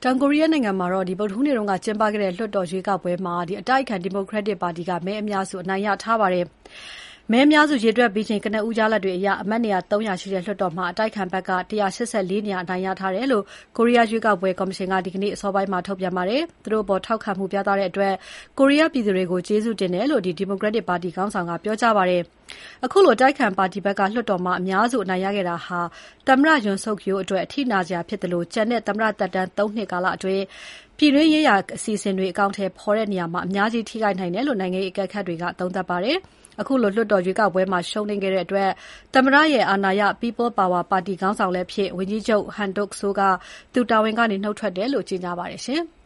တောင်ကိုရီးယားနိုင်ငံမှာဗုဒ္ဓဟူးနေ့ကကျင်းပခဲ့တဲ့လွှတ်တော်ရွေးကောက်ပွဲမှာအတိုက်အခံ Democratic ပါတီကမဲအများစုအနိုင်ရထားပါတယ်။ မဲအများစုရေတွက်ပြီးချိန်ကနဦးရလဒ်တွေအရအမတ်နေရာ 300 ရှိတဲ့လွှတ်တော်မှာအတိုက်အခံဘက်က184 နေရာအနိုင်ရထားတယ်လို့ ကိုရီးယားရွေးကောက်ပွဲကော်မရှင်ကဒီကနေ့အစောပိုင်းမှာထုတ်ပြန်ပါတယ်။ သူတို့အပေါ်ထောက်ခံမှုပြသတဲ့အတွက်ကိုရီးယားပြည်သူတွေကိုကျေးဇူးတင်တယ်လို့ Democratic ပါတီခေါင်းဆောင်ကပြောကြားပါတယ်။ အခုလိုအတိုက်အခံပါတီဘက်ကလွှတ်တော်မှာအများစုအနိုင်ရခဲ့တာဟာ သမ္မတ Yoon Suk Yeol အတွက်အထိနာစရာဖြစ်သလိုကျန်တဲ့သမ္မတသက်တမ်း 3 နှစ်ကာလအတွင်းပြည်တွင်းရေးရာအစီအစဉ်တွေအကောင်အထည်ဖော်တဲ့နေရာမှာအများကြီးထိခိုက်နိုင်တယ်လို့နိုင်ငံရေးအကဲခတ်တွေကသုံးသပ်ပါတယ်။ အခုလိုလွှတ်တော်ရွေးကောက်ပွဲမှာရှုံးနိမ့်ခဲ့တဲ့အတွက်သမ္မတရဲ့အာဏာရ People Power ပါတီခေါင်းဆောင်လည်းဖြစ်ဝန်ကြီးချုပ် Han Duck-soo ကသူတာဝန်ကနေနုတ်ထွက်တယ်လို့ကြေညာပါတယ်ရှင်။